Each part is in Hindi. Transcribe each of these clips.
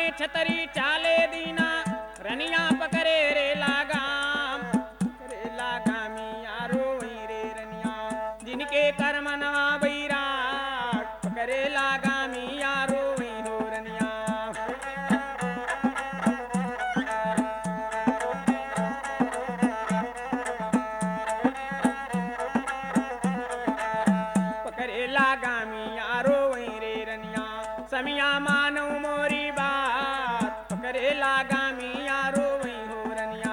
छतरी चाले दीना रनिया पकड़े रे लगाम यारो वही रे रनिया जिनके कर्मनवा बैराग पकड़े लगामी यारो वही हो रनिया पकड़े लगामी यारो वही रे रनिया समिया मानो मोरी बात पकड़े लगामी यारो वही हो रनिया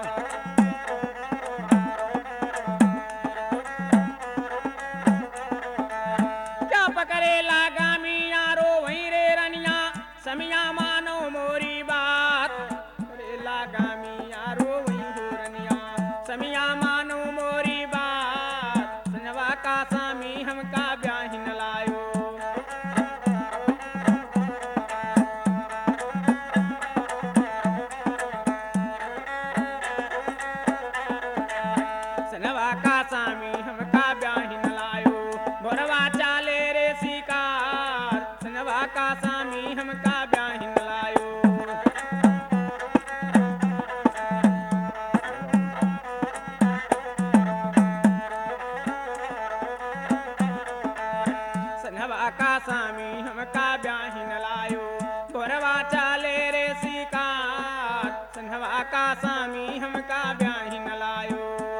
क्या पकड़े लगामी यारो वही रे रनिया समिया मानो मोरी बात पकड़े लगामी यारो वही हो रनिया समिया मानो मोरी बात सनवा का सामी हमका ब्याहिन लायो सनवा का सामी हमका ब्याहिन लायो भोरवा चाले रे शिकार सनवा का सामी हमका ब्याहिन लायो सनवा का सामी हमका ब्याहिन लायो भोरवा चाले रे शिकार सनवा का सामी हमका ब्याहिन लायो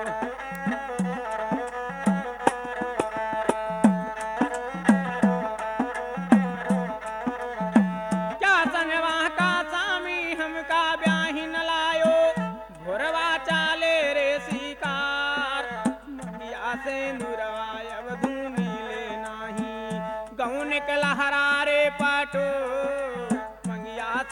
क्या सनवा का सामी हमका ब्याहिन लायो भोरवा चाले रे शिकार मंगिया से नुरवाय वधू मिले नाही गौन के लहरा रे पाटो मंगिया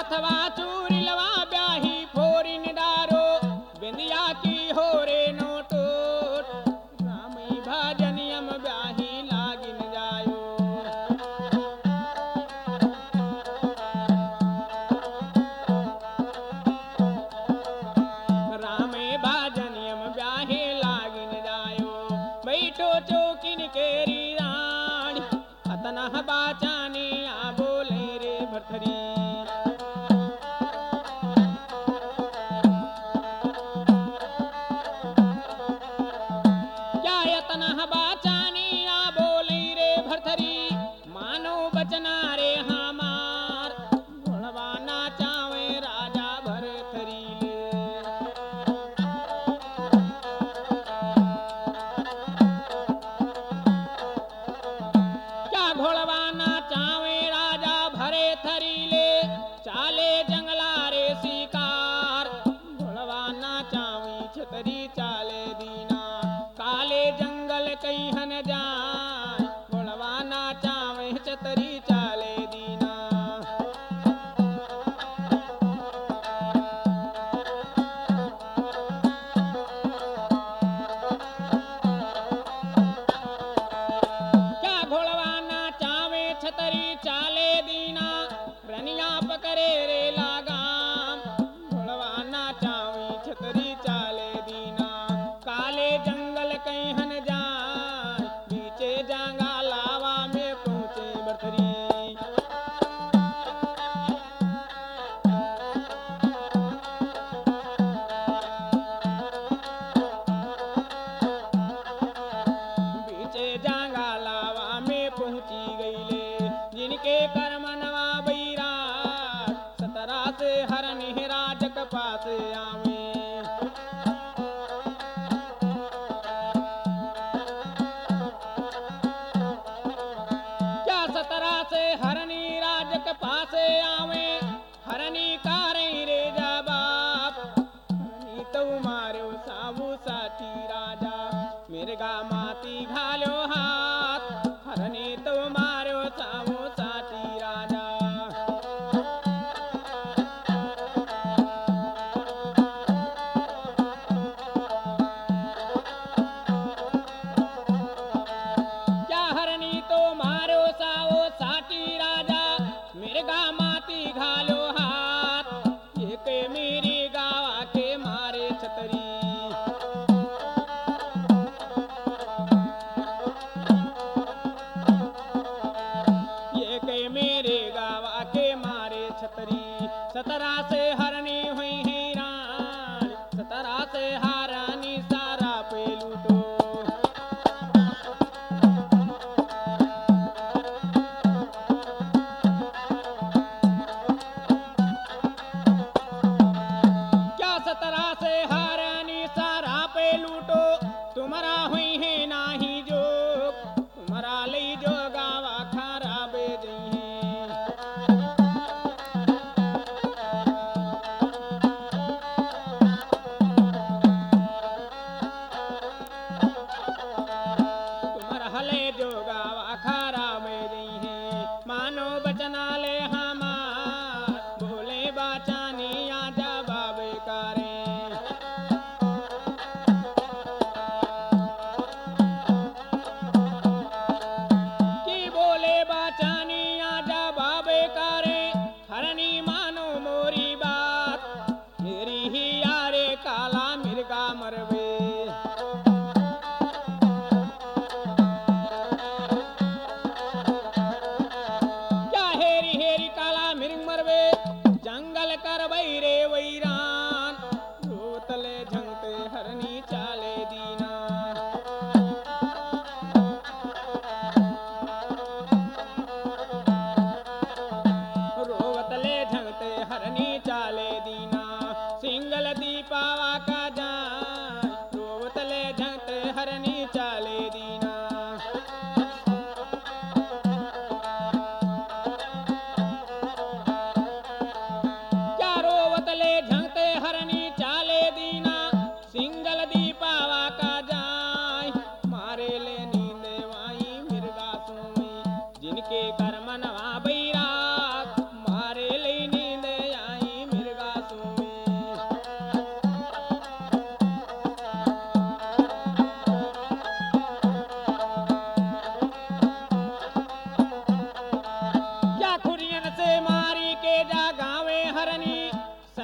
अथवा चूरिलवा ब्याही फोरी निडारो बिंदिया की हो रे नोटोट रामई भजनियम ब्याही लागिन जायो रामे भजनियम ब्याही लागिन जायो बैठो चौकिन केरी रानी अतना बाचानी आ बोले रे भरथरी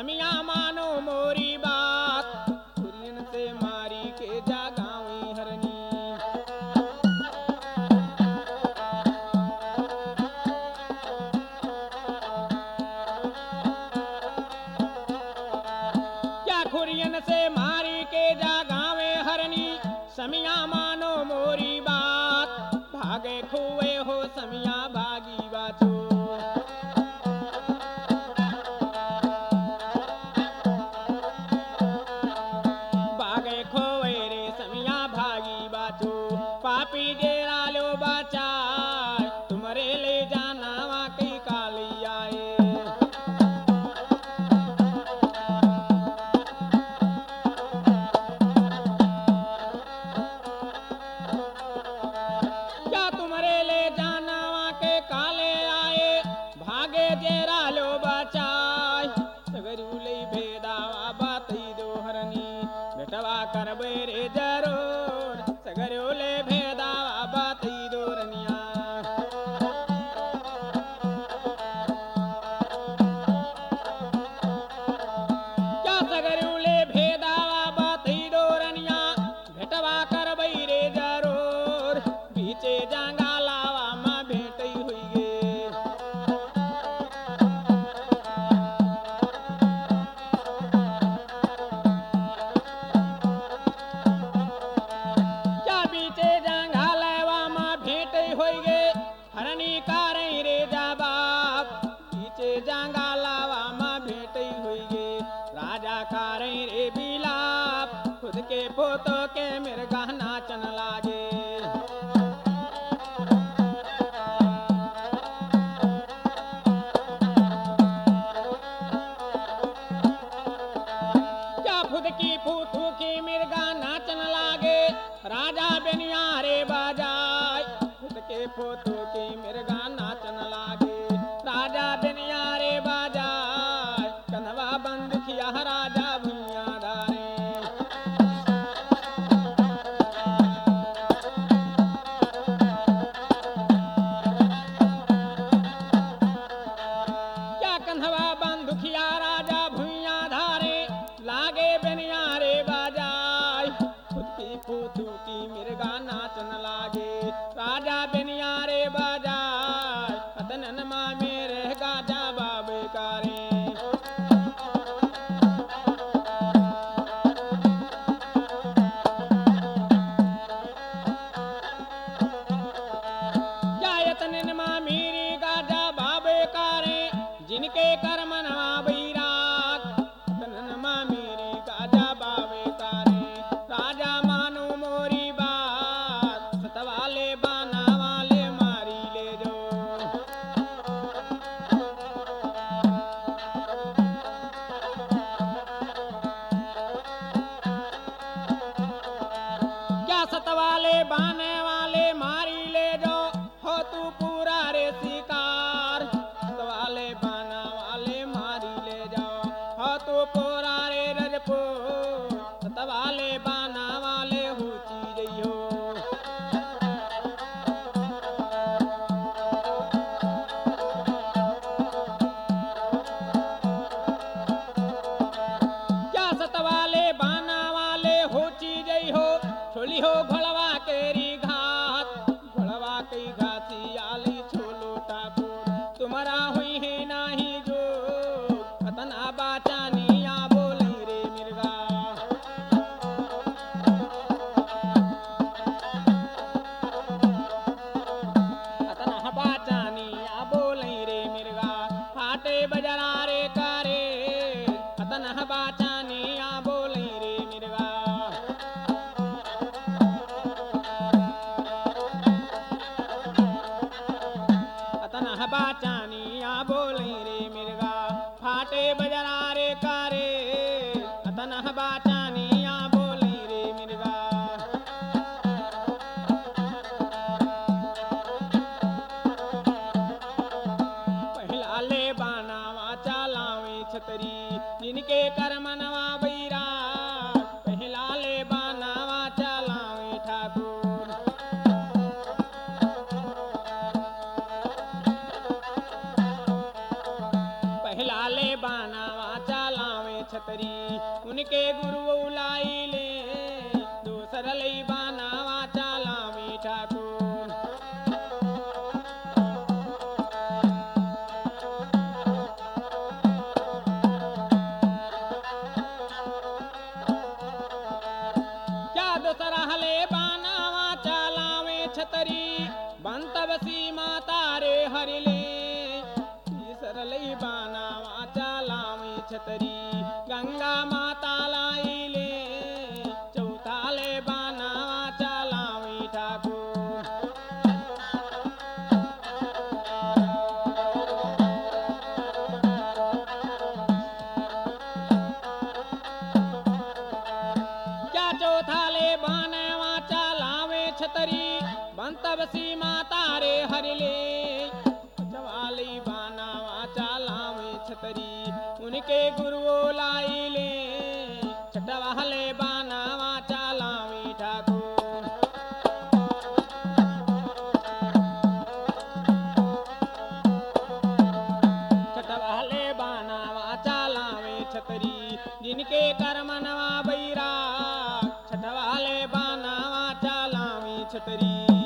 समिया मानो मोरी बात, खुरियन से मारी के जागावी हरनी। क्या खुरियन से मारी के जागावे हरनी, समिया मानो मोरी बात, भागे खुए हो समिया भागी बाचो। भागे खोए रे समिया भागी बाचो, पापी डेरा लो बाचाय, तुम्हारे ले जाना वाकई काली आए। क्या तुम्हारे ले जाना वाके काले आए, भागे डेरा लो बाचाय, सगरू ले भेदावा बाती दो हरनी, बेटवा कर बेरे जरूर, सगरू ले भेदावा बाती दो रनिया। क्या सगरू ले भेदावा बाती दो रनिया, बेटवा कर बेरे जरूर, बीचे जांगा लावा माँ भेटई हुई गे। क्या बीचे जांगा लावा माँ भेटई हुई गे, हरनी कारई रे जा बाप, बीचे जांगा लावा माँ भेटई हुई गे, राजा कारई रे बिलाप, खुद के पोतो के मिर्गा नाचन लागे। क्या खुद की फूथू की मिर्गा नाचन लागे, राजा बेनिया रे बाजाय, खुद के फूथू की मिर्गा नाचन लागे, राजा बेनिया रे बाजाय, कन्हवा बंद किया राजा भुइया धारे। क्या कन्हवा बंद किया राजा भुइया धारे, लागे बेनिया रे बाजाय, खुद की फूथू की मिर्गा नाचन लागे, राजा बेनिया रे बाजाय, अतनन माँ मेरे गाजा बाबे कारे। क्या यतनन माँ मेरी गाजा बाबे कारे, जिनके कर्मनवा बैराग, अतनन माँ मेरी गाजा बाबे कारे, राजा मानो मोरी बात, सतवाले बाना वाले मारी ले जो। क्या सतवाले बाने वाले मारी ले जो, हो तू पूरा रे शिकार, सतवाले बाना वाले मारी ले जाओ, हो तू पूरा रे रजपो, सतवाले बाना वाले हुची जइयो। क्या सतवाले बाना वाले हुची जइयो, छोली हो घोड़वा केरी घात, घोड़वा कई घासी आली छोलो ठाकुर, तुम्हारा हुई है नाही जो, अतना बाचानी आ बोली रे मिर्गा। अतना बाचानी आ बोली रे मिर्गा, हाटे बजरा रे कारे, अतना बाचानी आ बोली रे मिर्गा। अतना बाचानी आ बोली रे मिर्गा, फाटे बजरा रे कारे, अतना बाचानी आ बोली रे मिर्गा। पहला ले बानावा चालावे छतरी, जिनके कर्मनवा बैराग, पहला ले बानावा चालावे ठाकुर। पहला ले बानावा चालावे छतरी उनके गुरु लाई ले दूसर लई बनावा चालावे ठाकुर क्या दूसरा हले बनावा चालावे छतरी बंतब सीमा तारे हरिले तीसर लई बनावा चालावे छतरी गंगा माता लाई ले चौथा ले बनावा चालावे ठाकुर क्या चौथा ले बनावा चालावे छतरी बंतब सीमा तारे हरिले जवाली बनावा चालावे छतरी उनके गुरु लाई ले छठवाले बनावा चालावे ठाकुर छठवाले बनावा चालावे छतरी जिनके कर्मनवा बैराग छठवाले बनावा चालावे छतरी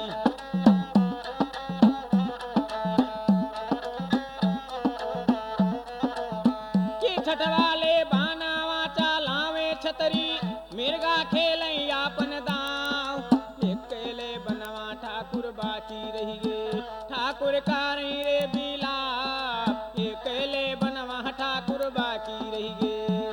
छठवाले बनावा चालावे छतरी मिर्गा खेले आपन दाव अकेले बनवा ठाकुर बाकी रही गे ठाकुर कारी रे बिलाप अकेले बनवा ठाकुर बाकी रही गे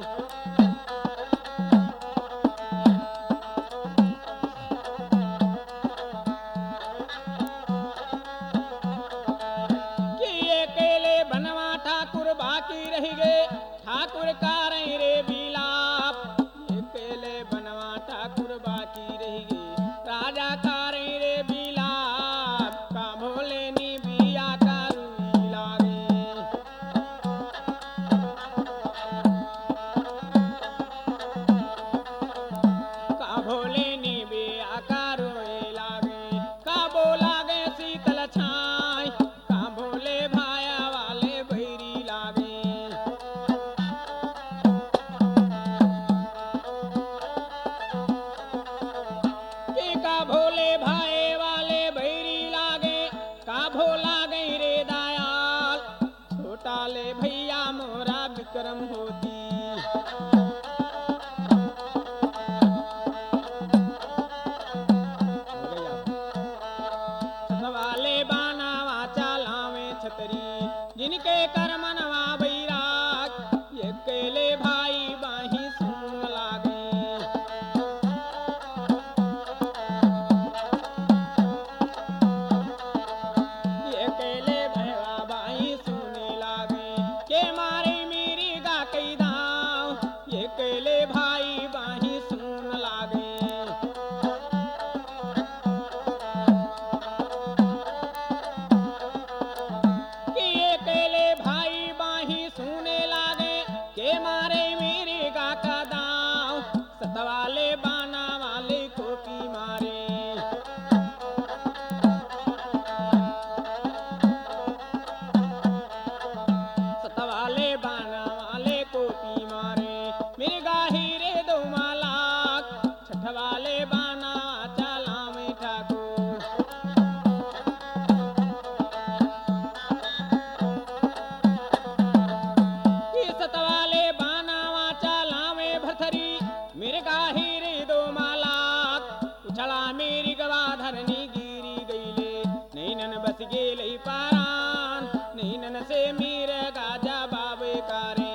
बाकी रही गे ठाकुर कारई रे बिलाप अकेले बनवा ठाकुर बाकी रही गे राजा कारई रे बिलाप का भोले नी बिया का रुई लागे का भोले नी बिया का रुई लागे का बोला गे शीतल छाई का भोले भाया वाले भैरी लागे का भोले भाई वाले भैरी लागे का भोला गई रे दयाल छोटा ले भैया मोरा विक्रम होती छठवाले बनावा चालावे छतरी जिनके कर्मनवा बैराग अकेले भाई बाही सुन लागे अकेले भैया बाई सुने लागे के मारे मेरी गा कई दाव अकेले भाई बाही सुन लागे कि अकेले भाई बाही सुने लागे के मारे मेरी गा का दाव सतवाले बाना वाले खोपी मारे सतवाले बाना वाले कोपी मारे मेरे गाही रे दो मालाक छठवाले बाना चालावे ठाकुर ये सतवाले बाना चालावे भथरी मेरे गाही रे दो मालाक उछला मेरी गवा धरनी गिरी गईले नैनन बस गेले पारान नैनन से मेरे गाजा बाबे कारे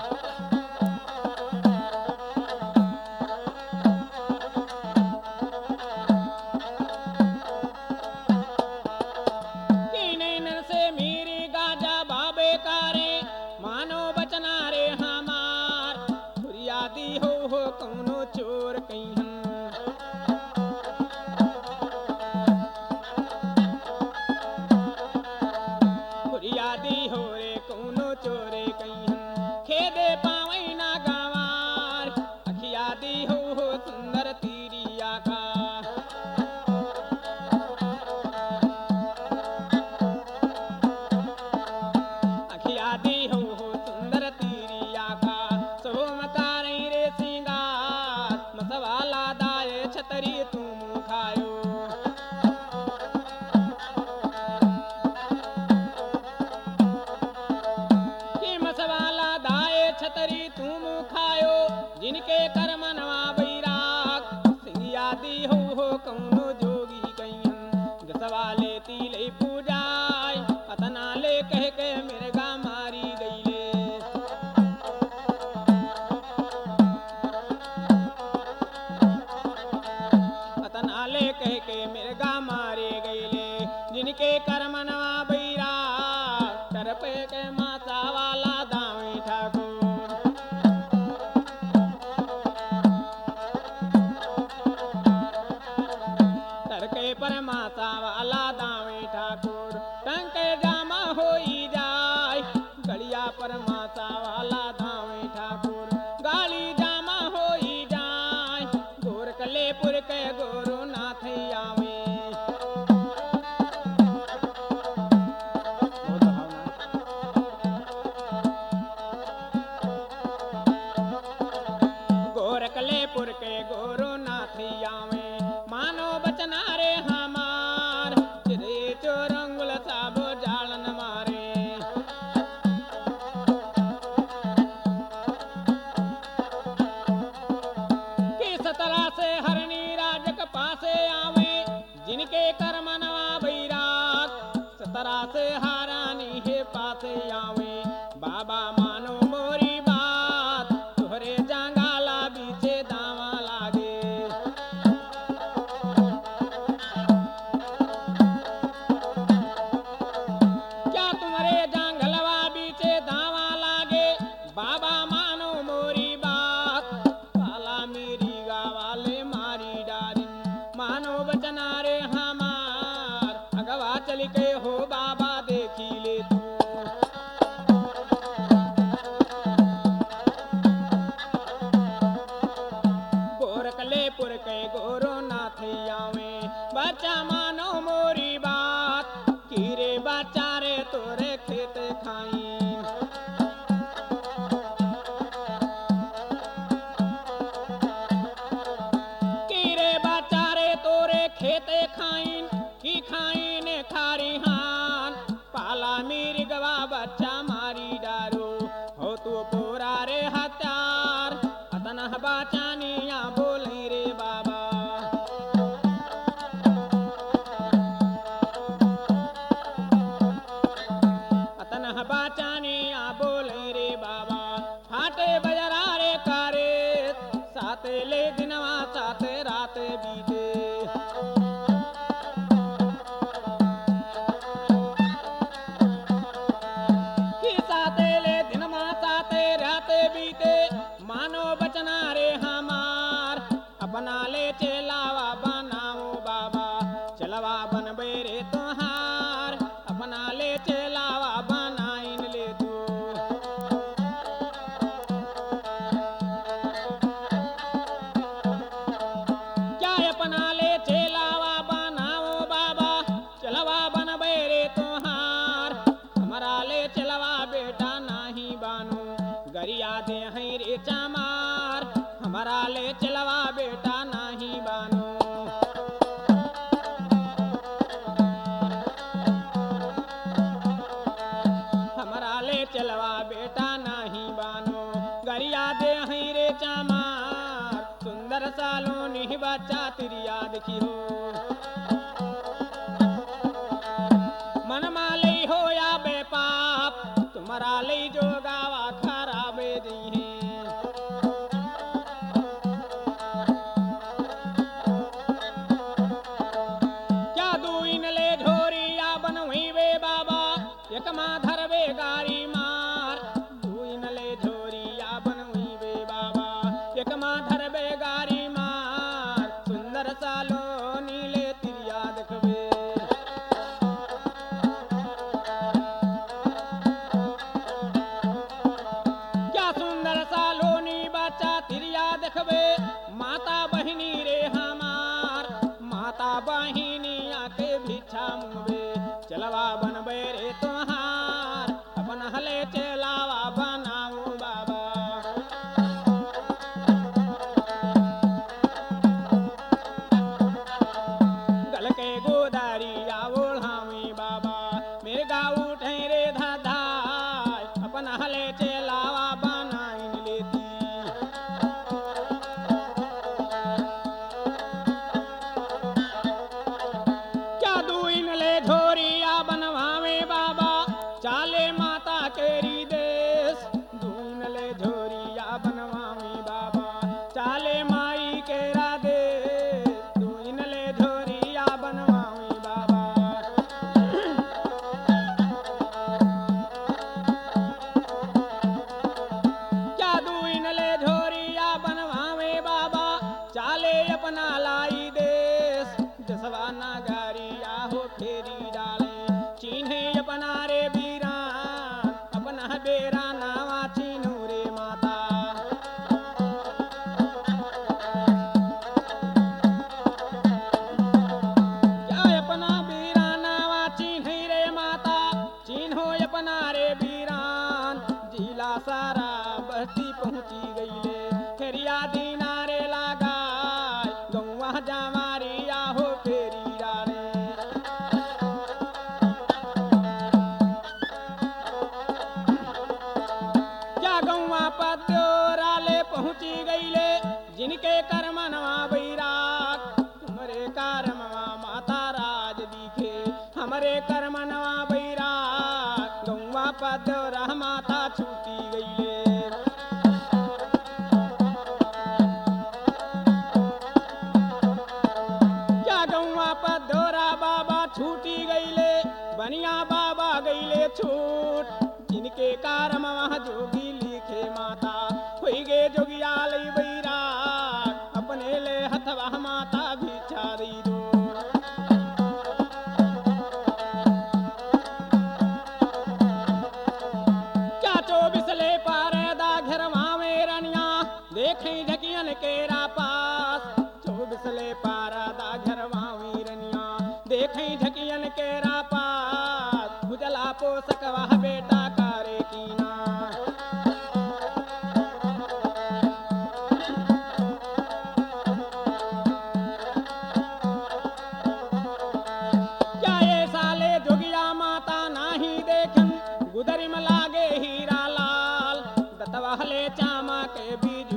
कि नैनन से मेरे गाजा बाबे कारे मानो बचना रे हमार फुरियादी हो कौनो चोर कहीं फुरियादी हो रे कौनो चोरे कहीं खेदे पावई ना गंवार अखियादी हो सुंदर तीरिया का अखियादी हो सुंदर तीरिया का सोमका मानो बचना रे हमार अपना ले चलावा बनाओ बाबा चलवा बनबे रे तोहार अपना ले चलावा बनाइन ले तू क्या अपना ले चलावा बनाओ बाबा चलवा बनबे रे तोहार हमारा ले चलवा बेटा नाही बानो गरिया दे हैं रे चामार हमारा ले चलवा बेटा नाही बानो हमारा ले चलवा बेटा नाही बानो गरिया दे हैं रे चामार सुंदर सालों नहीं बच्चा तेरी याद की हो मन माले हो या बेपाप तुम्हारा ले जो गावा खराबे दी है क्या दू इन ले झोरिया बनवई वे बाबा एक माँ धरवे गारी मार दू इन ले झोरिया बनवई वे बाबा एक माँ धरवे गारी मार सुंदर सालो नीले तिरिया देखबे देखबे माता बहिनी रे हमार माता बहिनी आके भिक्षा मुबे चलवा बनबे रे तोहार अपन हले चलावा बनाओ बाबा गल के गोदारिया ओढ़ावी बाबा मेरे गाँव उठे रे धाधा अपन हले चलावा बनाइन लेती चाले माता केरी देश दून ले झोरिया बनवावी बाबा चाले माई केरा देश दून ले झोरिया बनवावी बाबा क्या दून ले झोरिया बनवावे बाबा चाले अपना लाई देश जसवा नागरिया हो फेरी डाले चिन्हे अपना रे बेरा नावा चीनू रे माता क्या अपना बीरा नावा चिन्ह रे माता चिन्हो अपना रे बीरान जिला सारा बस्ती पहुंची गईले फेरिया दीना रे लागा गौवा जामारिया हो फेरी डाले पद्योराले पहुंची गईले जिनके कर्मनवा बैराग तुम्हारे कर्मवा माता राज दिखे हमारे कर्मनवा बैराग गौवा पद्योरा माता छूटी गईले क्या गौवा पद्योरा बाबा छूटी गईले बनिया बाबा गईले छूट जिनके कर्मवा जोगी माता हुई गे जोगियाली बैराग अपने ले हथवा माता भिक्षा दी दो क्या 24 ले पारदा घरवा में रनिया देखे ढकियन केरा पास 24 ले पारदा घरवा में रनिया देखे ढकियन केरा पास उजला पोसकवा बेटा करे कीना गुदरी में लागे हीरा लाल दतवा ले चामा के बीज